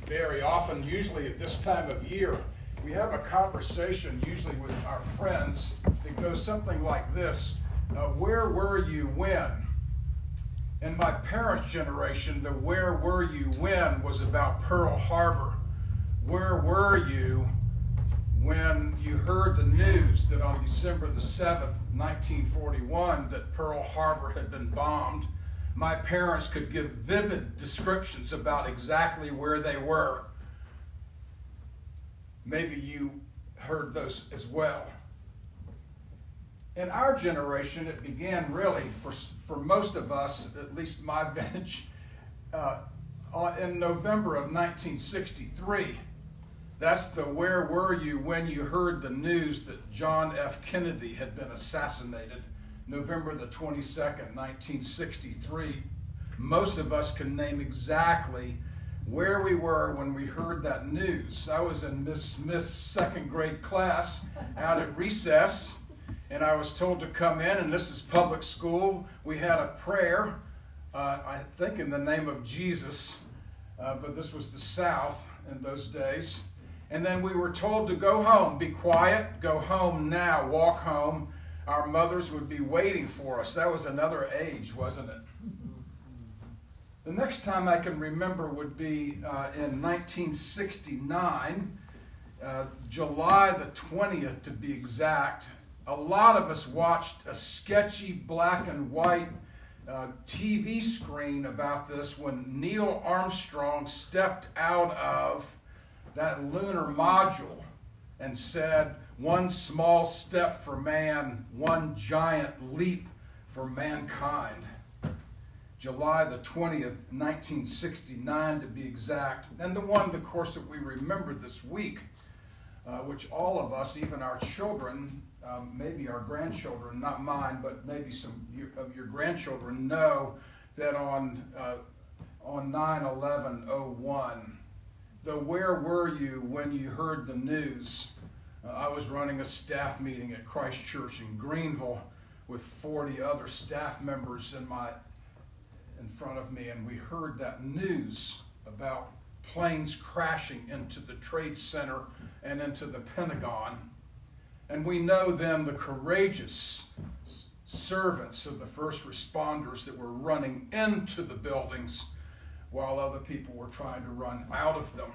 very often, usually at this time of year, we have a conversation, usually with our friends, that goes something like this. Where were you when? In my parents' generation, the where were you when was about Pearl Harbor. Where were you when you heard the news that on December the 7th, 1941, that Pearl Harbor had been bombed? My parents could give vivid descriptions about exactly where they were. Maybe you heard those as well. In our generation, it began really, for most of us, at least my vintage, in November of 1963. That's the where were you when you heard the news that John F. Kennedy had been assassinated, November the 22nd, 1963. Most of us can name exactly where we were when we heard that news. I was in Miss Smith's second grade class out at recess, and I was told to come in, and this is public school. We had a prayer, I think in the name of Jesus, but this was the South in those days. And then we were told to go home, be quiet, go home now, walk home. Our mothers would be waiting for us. That was another age, wasn't it? The next time I can remember would be in 1969, July the 20th to be exact. A lot of us watched a sketchy black and white TV screen about this when Neil Armstrong stepped out of that lunar module and said, "One small step for man, one giant leap for mankind." July the 20th, 1969 to be exact. And the one, of course, that we remember this week, which all of us, even our children, maybe our grandchildren, not mine, but maybe some of your grandchildren know that on 9/11/01, the where were you when you heard the news? I was running a staff meeting at Christ Church in Greenville with 40 other staff members in front of me, and we heard that news about planes crashing into the Trade Center and into the Pentagon. And we know them, the courageous servants of the first responders that were running into the buildings while other people were trying to run out of them.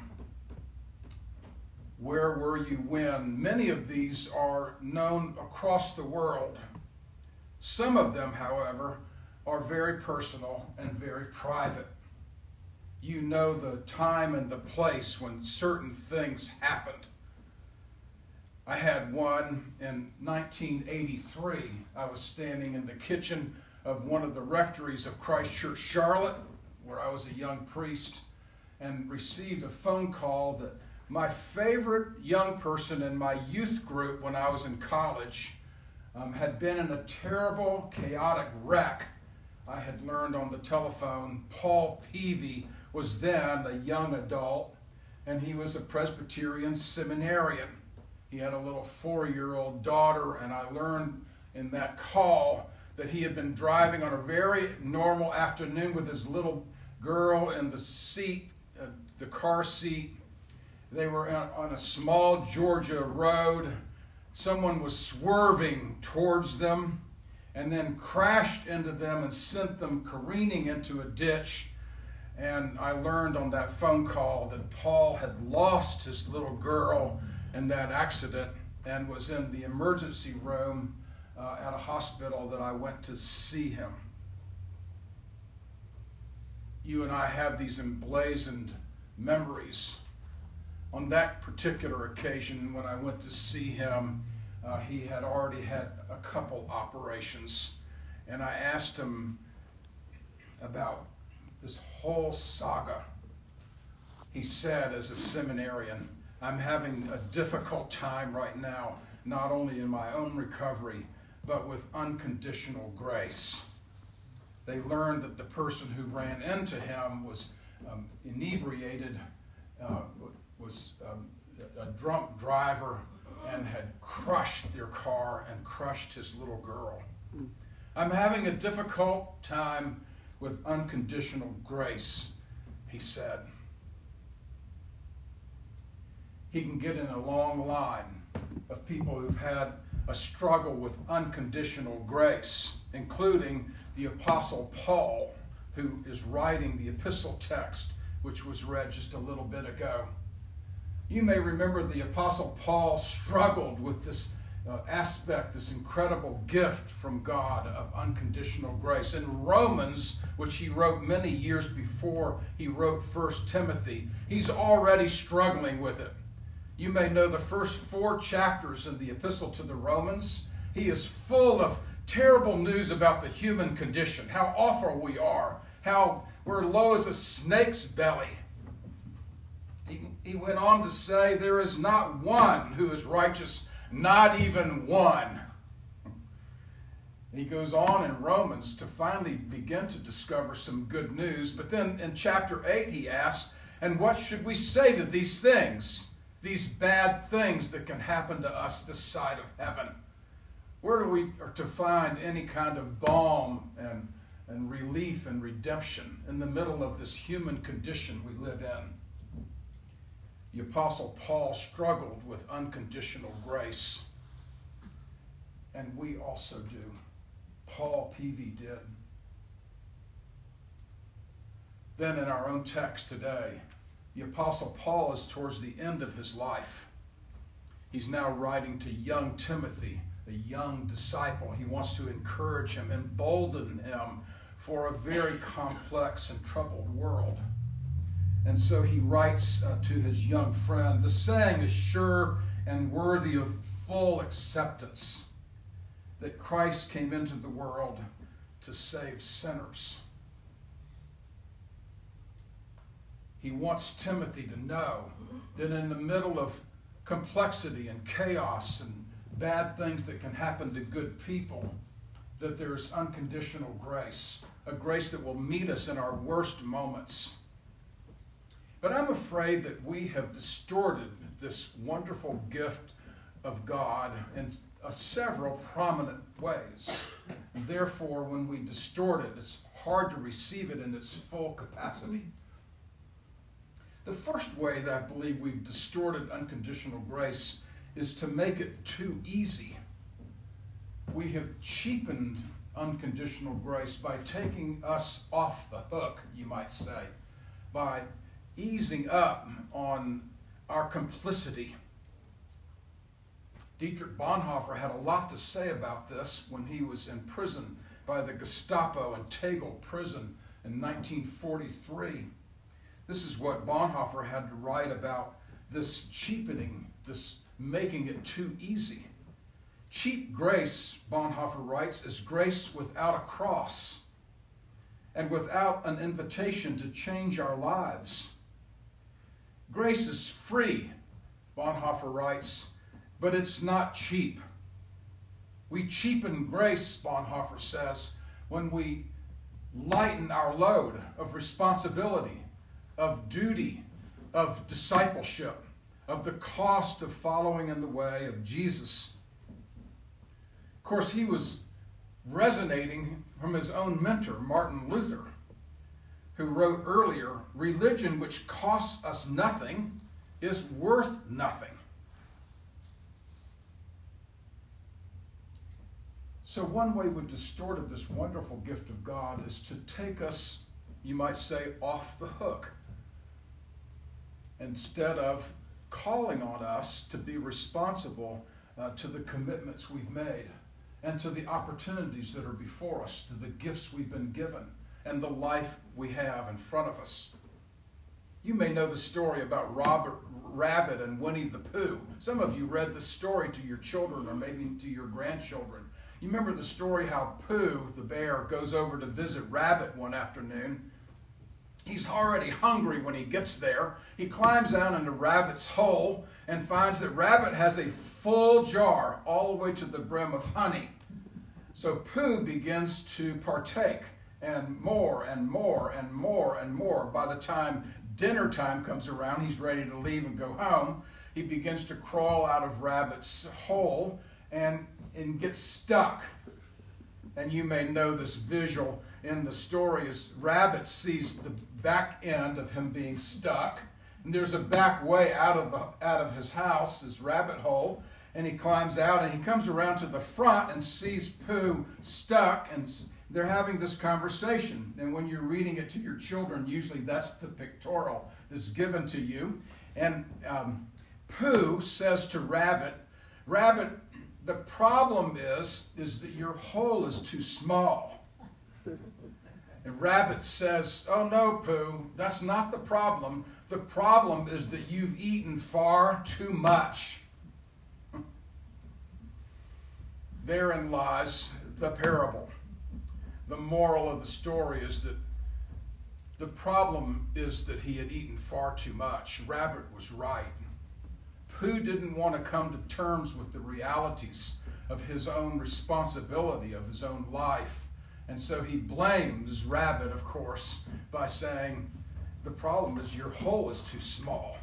Where were you when? Many of these are known across the world. Some of them, however, are very personal and very private. You know the time and the place when certain things happened. I had one in 1983. I was standing in the kitchen of one of the rectories of Christ Church Charlotte, where I was a young priest, and received a phone call that my favorite young person in my youth group when I was in college had been in a terrible, chaotic wreck. I had learned on the telephone Paul Peavy was then a young adult, and he was a Presbyterian seminarian. He had a little 4-year-old daughter, and I learned in that call that he had been driving on a very normal afternoon with his little girl in the seat, the car seat. They were on a small Georgia road. Someone was swerving towards them and then crashed into them and sent them careening into a ditch. And I learned on that phone call that Paul had lost his little girl in that accident and was in the emergency room at a hospital that I went to see him. You and I have these emblazoned memories. On that particular occasion, when I went to see him, he had already had a couple operations, and I asked him about this whole saga. He said, as a seminarian, "I'm having a difficult time right now, not only in my own recovery, but with unconditional grace." They learned that the person who ran into him was inebriated, was a drunk driver, and had crushed their car and crushed his little girl. "I'm having a difficult time with unconditional grace," he said. he can get in a long line of people who've had a struggle with unconditional grace, including the Apostle Paul, who is writing the epistle text, which was read just a little bit ago. You may remember the Apostle Paul struggled with this aspect, this incredible gift from God of unconditional grace. In Romans, which he wrote many years before he wrote 1 Timothy, he's already struggling with it. You may know the first 4 chapters in the epistle to the Romans. He is full of terrible news about the human condition, how awful we are, how we're low as a snake's belly. He went on to say, there is not one who is righteous, not even one. He goes on in Romans to finally begin to discover some good news. But then in chapter 8 he asks, and what should we say to these things? These bad things that can happen to us this side of heaven? Where do we are to find any kind of balm and relief and redemption in the middle of this human condition we live in? The Apostle Paul struggled with unconditional grace, and we also do. Paul Peavy did. Then in our own text today, the Apostle Paul is towards the end of his life. He's now writing to young Timothy, a young disciple. He wants to encourage him, embolden him for a very complex and troubled world. And so he writes to his young friend, the saying is sure and worthy of full acceptance, that Christ came into the world to save sinners. He wants Timothy to know that in the middle of complexity and chaos and bad things that can happen to good people, that there's unconditional grace, a grace that will meet us in our worst moments. But I'm afraid that we have distorted this wonderful gift of God in several prominent ways. And therefore, when we distort it, it's hard to receive it in its full capacity. The first way that I believe we've distorted unconditional grace is to make it too easy. We have cheapened unconditional grace by taking us off the hook, you might say, by easing up on our complicity. Dietrich Bonhoeffer had a lot to say about this when he was in prison by the Gestapo in Tegel prison in 1943. This is what Bonhoeffer had to write about this cheapening, this making it too easy. Cheap grace, Bonhoeffer writes, is grace without a cross and without an invitation to change our lives. Grace is free, Bonhoeffer writes, but it's not cheap. We cheapen grace, Bonhoeffer says, when we lighten our load of responsibility, of duty, of discipleship, of the cost of following in the way of Jesus. Of course, he was resonating from his own mentor, Martin Luther, who wrote earlier, religion which costs us nothing is worth nothing. So one way we've distorted this wonderful gift of God is to take us, you might say, off the hook, instead of calling on us to be responsible to the commitments we've made and to the opportunities that are before us, to the gifts we've been given, and the life we have in front of us. You may know the story about Robert Rabbit and Winnie the Pooh. Some of you read the story to your children or maybe to your grandchildren. You remember the story how Pooh, the bear, goes over to visit Rabbit one afternoon. He's already hungry when he gets there. He climbs down into Rabbit's hole and finds that Rabbit has a full jar all the way to the brim of honey. So Pooh begins to partake, and more and more and more and more. By the time dinner time comes around, he's ready to leave and go home. He begins to crawl out of Rabbit's hole and gets stuck. And you may know this visual in the story as Rabbit sees the back end of him being stuck, And there's a back way out of his house, his rabbit hole, and he climbs out and he comes around to the front and sees Pooh stuck, and they're having this conversation. And when you're reading it to your children, usually that's the pictorial that's given to you. And Pooh says to Rabbit, "Rabbit, the problem is that your hole is too small." And Rabbit says, "Oh no, Pooh, that's not the problem. The problem is that you've eaten far too much." Therein lies the parable. The moral of the story is that the problem is that he had eaten far too much. Rabbit was right. Pooh didn't want to come to terms with the realities of his own responsibility, of his own life. And so he blames Rabbit, of course, by saying, "The problem is your hole is too small."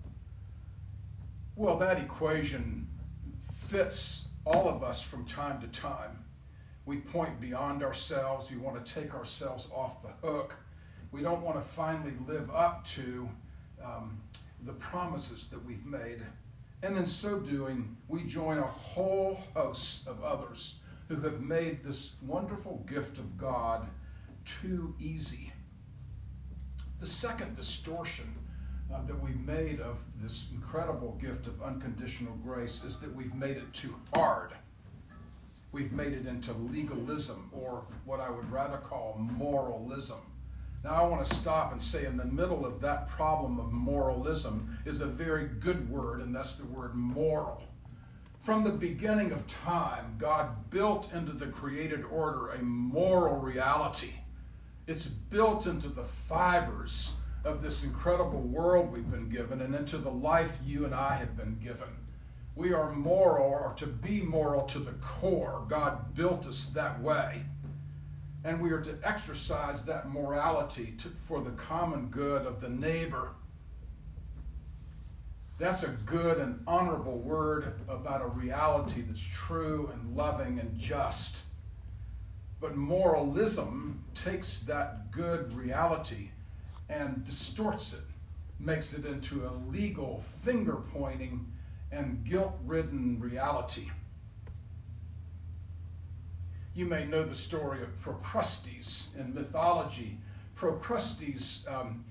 Well, that equation fits all of us from time to time. We point beyond ourselves. We want to take ourselves off the hook. We don't want to finally live up to the promises that we've made. And in so doing, we join a whole host of others who have made this wonderful gift of God too easy. The second distortion that we've made of this incredible gift of unconditional grace is that we've made it too hard. We've made it into legalism, or what I would rather call moralism. Now I want to stop and say, in the middle of that problem of moralism is a very good word, and that's the word moral. From the beginning of time, God built into the created order a moral reality. It's built into the fibers of this incredible world we've been given, and into the life you and I have been given. We are moral, or to be moral to the core. God built us that way. And we are to exercise that morality for the common good of the neighbor. That's a good and honorable word about a reality that's true and loving and just. But moralism takes that good reality and distorts it, makes it into a legal, finger-pointing, and guilt-ridden reality. You may know the story of Procrustes in mythology. Procrustes,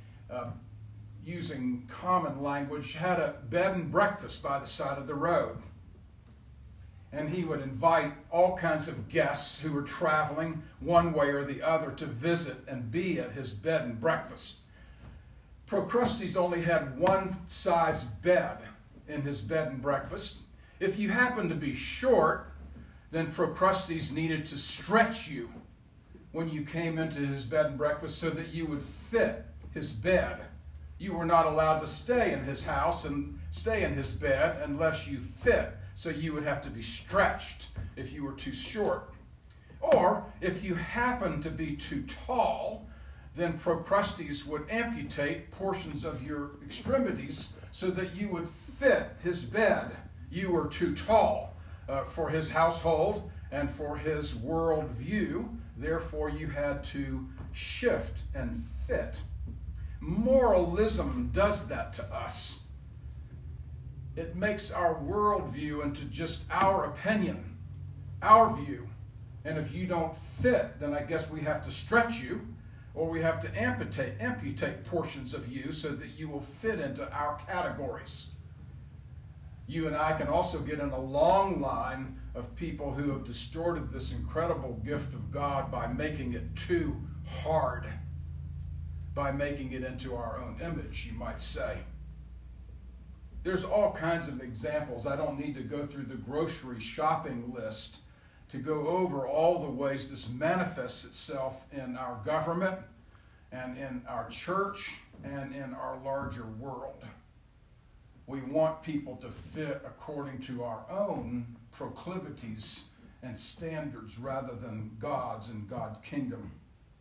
using common language, had a bed and breakfast by the side of the road. And he would invite all kinds of guests who were traveling one way or the other to visit and be at his bed and breakfast. Procrustes only had one size bed in his bed and breakfast. If you happened to be short, then Procrustes needed to stretch you when you came into his bed and breakfast so that you would fit his bed. You were not allowed to stay in his house and stay in his bed unless you fit, so you would have to be stretched if you were too short. Or if you happened to be too tall, then Procrustes would amputate portions of your extremities so that you would fit his bed. You were too tall for his household and for his world view. Therefore, you had to shift and fit. Moralism does that to us. It makes our worldview into just our opinion, our view. And if you don't fit, then I guess we have to stretch you, or we have to amputate portions of you so that you will fit into our categories. You and I can also get in a long line of people who have distorted this incredible gift of God by making it too hard, by making it into our own image, you might say. There's all kinds of examples. I don't need to go through the grocery shopping list to go over all the ways this manifests itself in our government and in our church and in our larger world. We want people to fit according to our own proclivities and standards rather than God's and God's kingdom.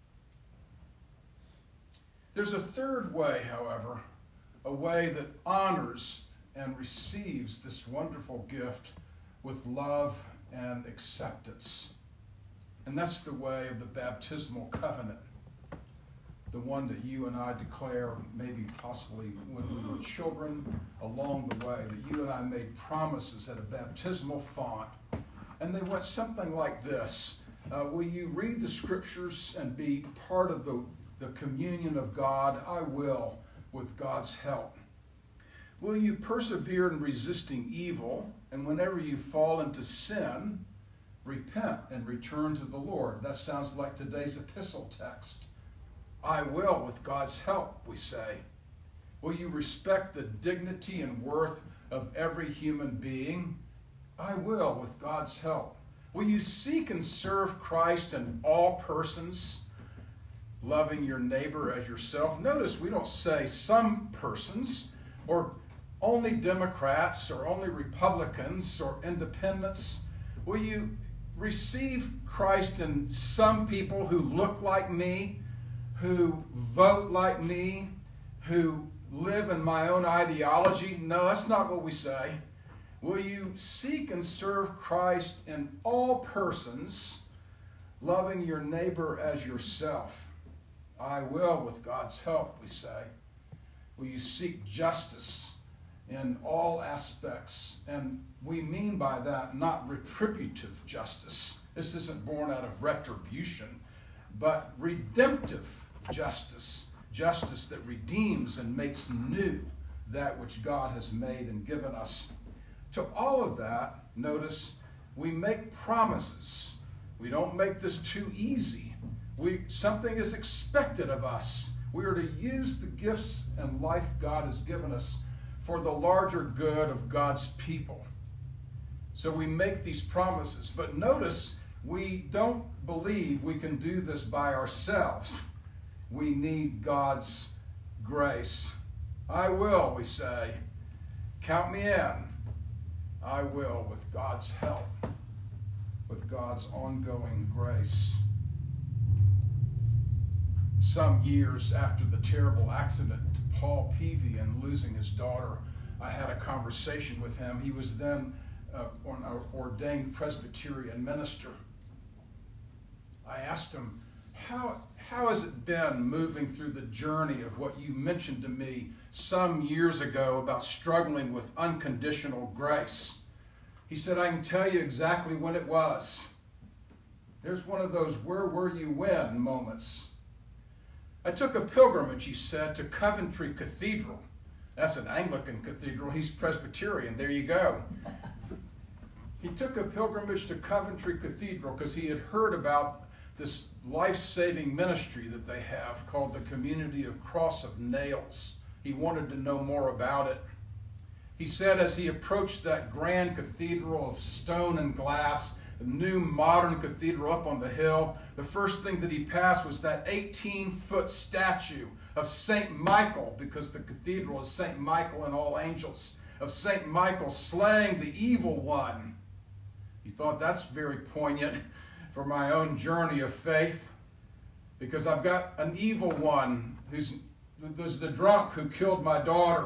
There's a third way, however, a way that honors and receives this wonderful gift with love and acceptance. And that's the way of the baptismal covenant. the one that you and I declare, maybe possibly when we were children along the way, that you and I made promises at a baptismal font. And they went something like this. Will you read the scriptures and be part of the communion of God? I will, with God's help. Will you persevere in resisting evil? And whenever you fall into sin, repent and return to the Lord. That sounds like today's epistle text. I will, with God's help, we say. Will you respect the dignity and worth of every human being? I will, with God's help. Will you seek and serve Christ in all persons, loving your neighbor as yourself? Notice we don't say some persons, or only Democrats, or only Republicans, or independents. Will you receive Christ in some people who look like me, who vote like me, who live in my own ideology? No, that's not what we say. Will you seek and serve Christ in all persons, loving your neighbor as yourself? I will, with God's help, we say. Will you seek justice in all aspects? And we mean by that not retributive justice. This isn't born out of retribution, but redemptive justice. Justice that redeems and makes new that which God has made and given us. To all of that, notice, we make promises. We don't make this too easy. Something is expected of us. We are to use the gifts and life God has given us for the larger good of God's people. So we make these promises. But notice, we don't believe we can do this by ourselves. We need God's grace. I will, we say. Count me in. I will, with God's help, with God's ongoing grace. Some years after the terrible accident to Paul Peavy and losing his daughter, I had a conversation with him. He was then an ordained Presbyterian minister. I asked him, how has it been moving through the journey of what you mentioned to me some years ago about struggling with unconditional grace? He said, I can tell you exactly when it was. There's one of those where were you when moments. I took a pilgrimage, he said, to Coventry Cathedral. That's an Anglican cathedral. He's Presbyterian. There you go. He took a pilgrimage to Coventry Cathedral because he had heard about this life-saving ministry that they have called the Community of Cross of Nails. He wanted to know more about it. He said as he approached that grand cathedral of stone and glass, a new modern cathedral up on the hill, the first thing that he passed was that 18-foot statue of St. Michael, because the cathedral is St. Michael and all angels, of St. Michael slaying the evil one. He thought that's very poignant for my own journey of faith, because I've got an evil one who's the drunk who killed my daughter.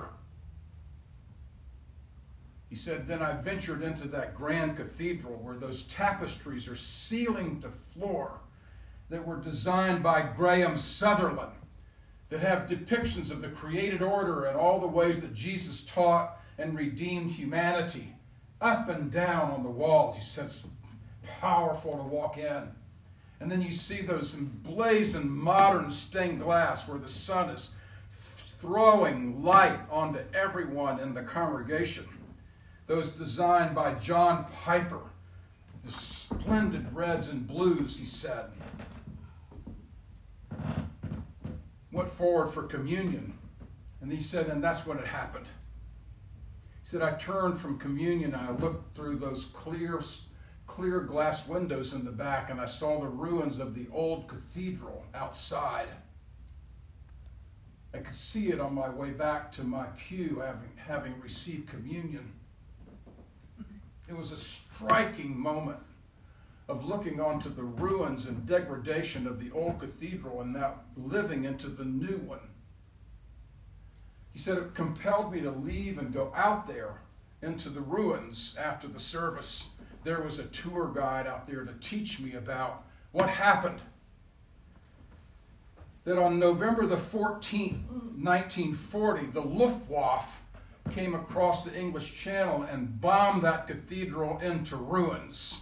He said, then I ventured into that grand cathedral where those tapestries are ceiling to floor that were designed by Graham Sutherland, that have depictions of the created order and all the ways that Jesus taught and redeemed humanity. Up and down on the walls, he said, it's powerful to walk in. And then you see those emblazoned modern stained glass where the sun is throwing light onto everyone in the congregation. Those designed by John Piper, the splendid reds and blues, he said. Went forward for communion. And he said, and that's when it happened. He said, I turned from communion and I looked through those clear glass windows in the back, and I saw the ruins of the old cathedral outside. I could see it on my way back to my pew, having received communion. It was a striking moment of looking onto the ruins and degradation of the old cathedral and now living into the new one. He said it compelled me to leave and go out there into the ruins after the service. There was a tour guide out there to teach me about what happened. that on November the 14th, 1940, the Luftwaffe came across the English Channel and bombed that cathedral into ruins.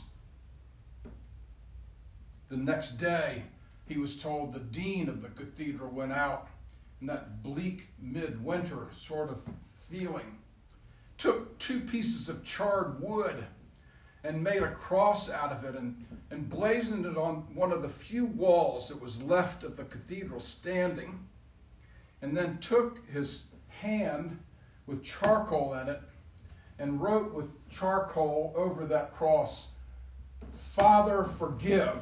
The next day, he was told the dean of the cathedral went out in that bleak midwinter sort of feeling, took 2 pieces of charred wood and made a cross out of it and blazoned it on one of the few walls that was left of the cathedral standing, and then took his hand with charcoal in it and wrote with charcoal over that cross, "Father, forgive."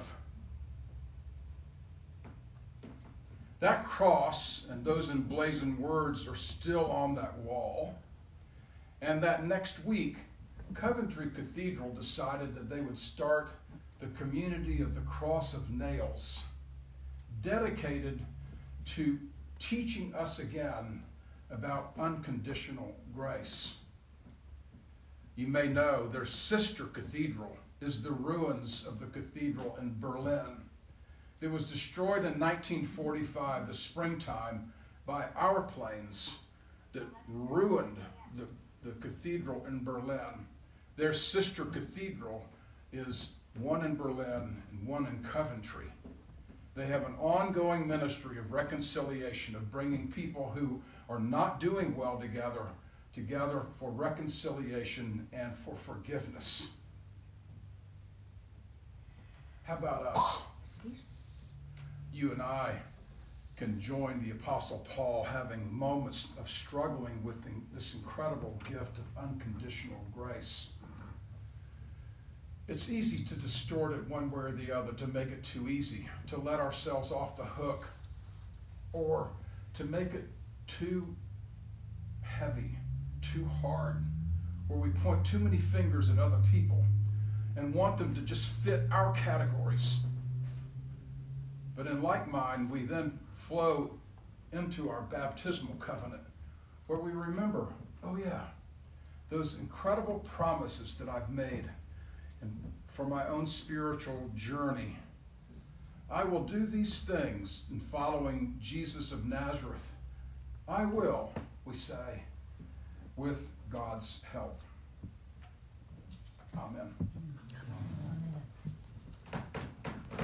That cross and those emblazoned words are still on that wall. And that next week, Coventry Cathedral decided that they would start the Community of the Cross of Nails, dedicated to teaching us again about unconditional grace. You may know their sister cathedral is the ruins of the cathedral in Berlin. It was destroyed in 1945, the springtime, by our planes that ruined the cathedral in Berlin. Their sister cathedral is one in Berlin and one in Coventry. They have an ongoing ministry of reconciliation, of bringing people who are not doing well together for reconciliation and for forgiveness. How about us? You and I can join the Apostle Paul having moments of struggling with this incredible gift of unconditional grace. It's easy to distort it one way or the other, to make it too easy, to let ourselves off the hook, or to make it too heavy, too hard, where we point too many fingers at other people and want them to just fit our categories. But in like mind, we then flow into our baptismal covenant, where we remember, oh yeah, those incredible promises that I've made and for my own spiritual journey. I will do these things in following Jesus of Nazareth. I will, we say, with God's help. Amen.